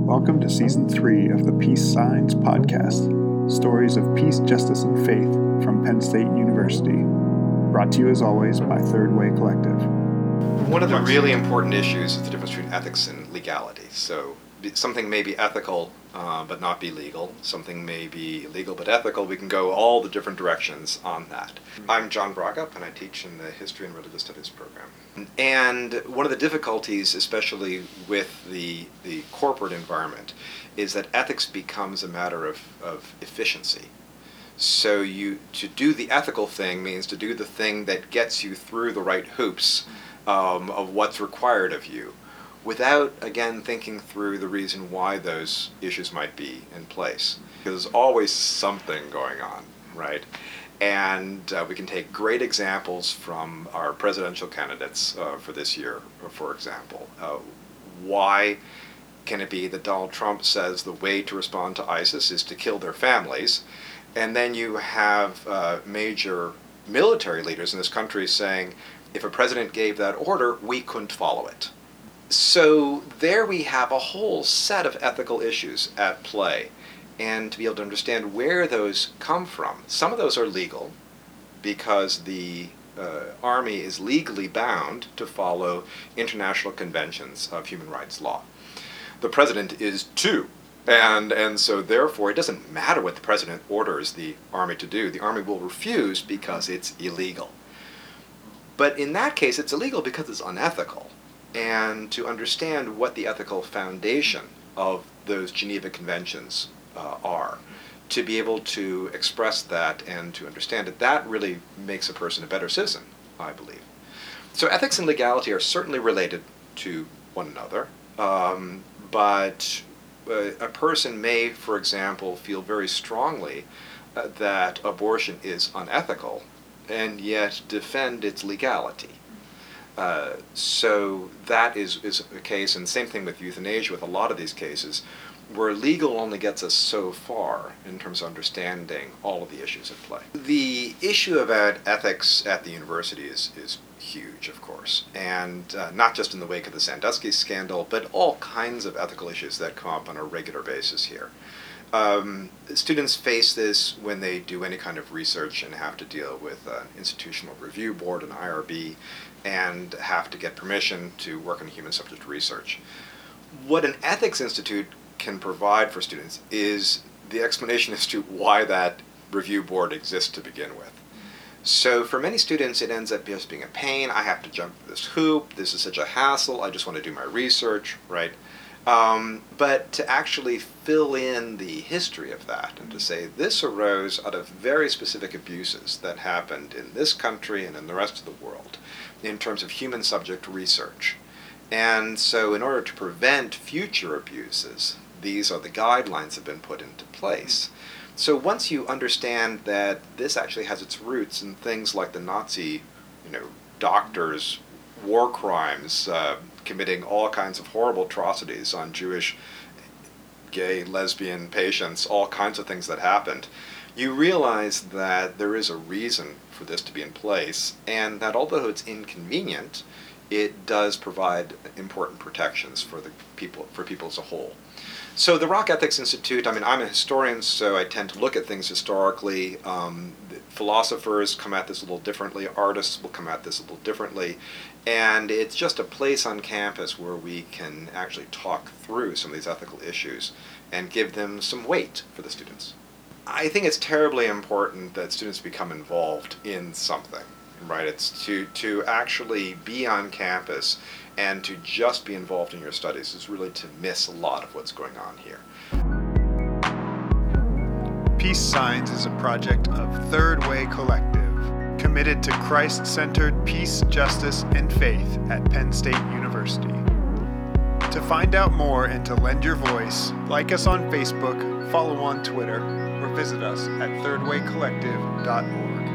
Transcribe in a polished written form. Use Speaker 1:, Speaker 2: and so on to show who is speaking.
Speaker 1: Welcome to Season 3 of the Peace Signs podcast, stories of peace, justice, and faith from Penn State University. Brought to you as always by Third Way Collective.
Speaker 2: One of the really important issues is the difference between ethics and legality. So something may be ethical but not be legal. Something may be illegal but ethical. We can go all the different directions on that. I'm John Braga, and I teach in the History and Religious Studies program. And one of the difficulties, especially with the corporate environment, is that ethics becomes a matter of efficiency. So to do the ethical thing means to do the thing that gets you through the right hoops of what's required of you, without, again, thinking through the reason why those issues might be in place. There's always something going on, right? And we can take great examples from our presidential candidates for this year, for example. Why can it be that Donald Trump says the way to respond to ISIS is to kill their families? And then you have major military leaders in this country saying, if a president gave that order, we couldn't follow it. So there we have a whole set of ethical issues at play. And to be able to understand where those come from. Some of those are legal, because the Army is legally bound to follow international conventions of human rights law. The president is too. And so therefore it doesn't matter what the president orders the Army to do. The Army will refuse because it's illegal. But in that case, it's illegal because it's unethical. And to understand what the ethical foundation of those Geneva Conventions are, to be able to express that and to understand it, that really makes a person a better citizen, I believe. So ethics and legality are certainly related to one another, but a person may, for example, feel very strongly that abortion is unethical and yet defend its legality. So that is a case, and same thing with euthanasia with a lot of these cases, where legal only gets us so far in terms of understanding all of the issues at play. The issue about ethics at the university is huge, of course, and not just in the wake of the Sandusky scandal, but all kinds of ethical issues that come up on a regular basis here. Students face this when they do any kind of research and have to deal with an institutional review board, an IRB, and have to get permission to work on human subject research. What an ethics institute can provide for students is the explanation as to why that review board exists to begin with. So for many students, it ends up just being a pain. I have to jump through this hoop. This is such a hassle. I just want to do my research, right? But to actually fill in the history of that and to say this arose out of very specific abuses that happened in this country and in the rest of the world in terms of human subject research. And so in order to prevent future abuses, these are the guidelines that have been put into place. So once you understand that this actually has its roots in things like the Nazi, doctors, war crimes, committing all kinds of horrible atrocities on Jewish, gay, lesbian patients, all kinds of things that happened, you realize that there is a reason for this to be in place, and that although it's inconvenient, it does provide important protections for people as a whole. So the Rock Ethics Institute, I'm a historian, so I tend to look at things historically. Philosophers come at this a little differently. Artists will come at this a little differently. And it's just a place on campus where we can actually talk through some of these ethical issues and give them some weight for the students. I think it's terribly important that students become involved in something, right? It's to actually be on campus and to just be involved in your studies is really to miss a lot of what's going on here.
Speaker 1: Peace Signs is a project of Third Way Collective, committed to Christ-centered peace, justice, and faith at Penn State University. To find out more and to lend your voice, like us on Facebook, follow on Twitter, or visit us at thirdwaycollective.org.